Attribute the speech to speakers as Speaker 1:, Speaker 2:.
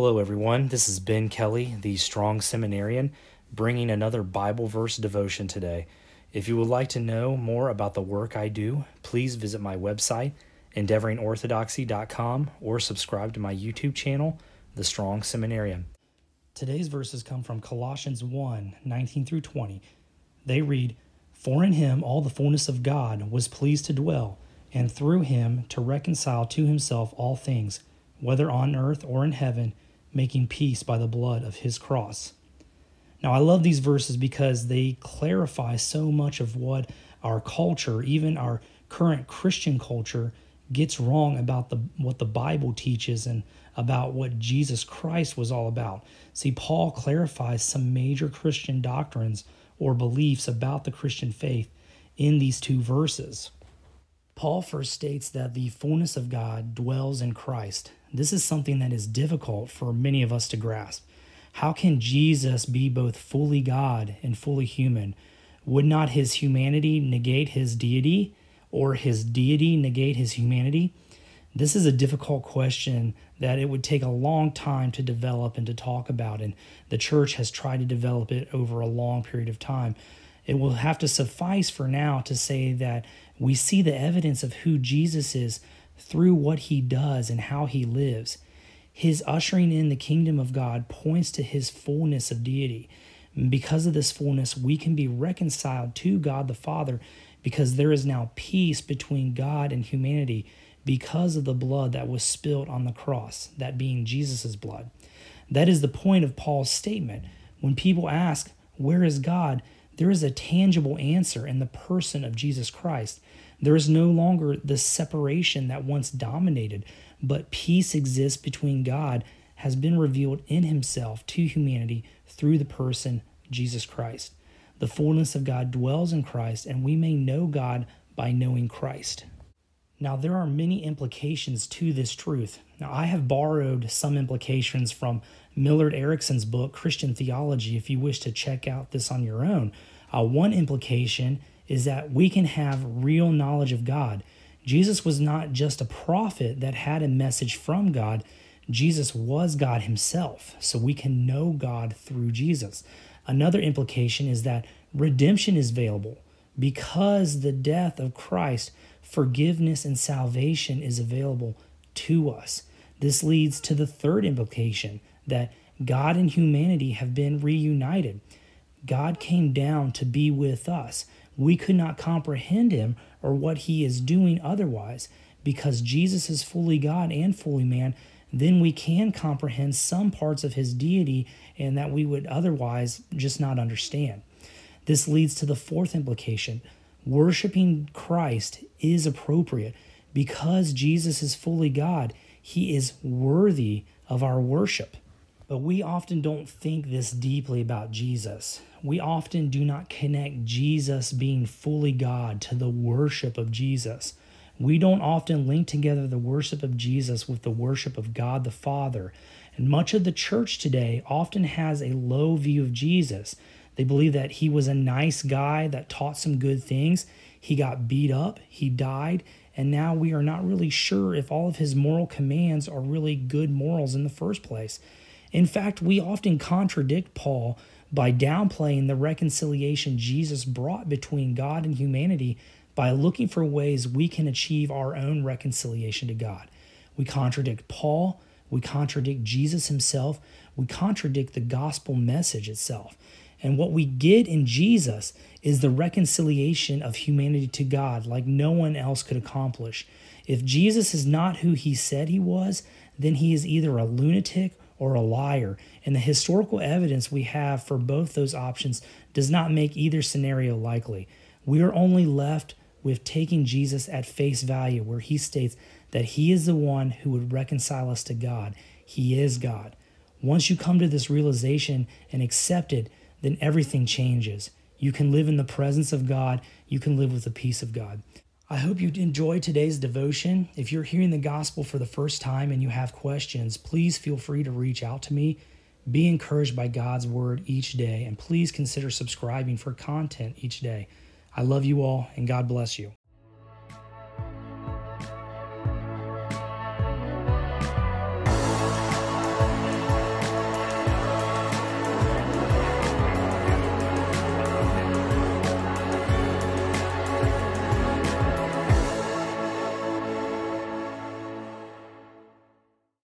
Speaker 1: Hello, everyone. This is Ben Kelly, the Strong Seminarian, bringing another Bible verse devotion today. If you would like to know more about the work I do, please visit my website, endeavoringorthodoxy.com, or subscribe to my YouTube channel, The Strong Seminarian. Today's verses come from Colossians 1:19 through 20. They read, "For in him all the fullness of God was pleased to dwell, and through him to reconcile to himself all things, whether on earth or in heaven, making peace by the blood of his cross." Now, I love these verses because they clarify so much of what our culture, even our current Christian culture, gets wrong about what the Bible teaches and about what Jesus Christ was all about. See, Paul clarifies some major Christian doctrines or beliefs about the Christian faith in these two verses. Paul first states that the fullness of God dwells in Christ. This is something that is difficult for many of us to grasp. How can Jesus be both fully God and fully human? Would not his humanity negate his deity, or his deity negate his humanity? This is a difficult question that it would take a long time to develop and to talk about, and the church has tried to develop it over a long period of time. It will have to suffice for now to say that we see the evidence of who Jesus is through what he does and how he lives. His ushering in the kingdom of God points to his fullness of deity. Because of this fullness, we can be reconciled to God the Father because there is now peace between God and humanity because of the blood that was spilled on the cross, that being Jesus' blood. That is the point of Paul's statement. When people ask, "Where is God?" there is a tangible answer in the person of Jesus Christ. There is no longer the separation that once dominated, but peace exists between God, has been revealed in himself to humanity through the person Jesus Christ. The fullness of God dwells in Christ, and we may know God by knowing Christ. Now, there are many implications to this truth. Now, I have borrowed some implications from Millard Erickson's book, Christian Theology, if you wish to check out this on your own. One implication is that we can have real knowledge of God. Jesus was not just a prophet that had a message from God. Jesus was God himself, so we can know God through Jesus. Another implication is that redemption is available. Because the death of Christ, forgiveness and salvation is available to us. This leads to the third implication, that God and humanity have been reunited. God came down to be with us. We could not comprehend him or what he is doing otherwise. Because Jesus is fully God and fully man, then we can comprehend some parts of his deity and that we would otherwise just not understand. This leads to the fourth implication. Worshiping Christ is appropriate. Because Jesus is fully God, he is worthy of our worship. But we often don't think this deeply about Jesus. We often do not connect Jesus being fully God to the worship of Jesus. We don't often link together the worship of Jesus with the worship of God the Father. And much of the church today often has a low view of Jesus. They believe that he was a nice guy that taught some good things. He got beat up, he died, and now we are not really sure if all of his moral commands are really good morals in the first place. In fact, we often contradict Paul by downplaying the reconciliation Jesus brought between God and humanity by looking for ways we can achieve our own reconciliation to God. We contradict Paul, we contradict Jesus himself, we contradict the gospel message itself. And what we get in Jesus is the reconciliation of humanity to God like no one else could accomplish. If Jesus is not who he said he was, then he is either a lunatic or a liar. And the historical evidence we have for both those options does not make either scenario likely. We are only left with taking Jesus at face value, where he states that he is the one who would reconcile us to God. He is God. Once you come to this realization and accept it, then everything changes. You can live in the presence of God. You can live with the peace of God. I hope you enjoyed today's devotion. If you're hearing the gospel for the first time and you have questions, please feel free to reach out to me. Be encouraged by God's word each day, and please consider subscribing for content each day. I love you all, and God bless you.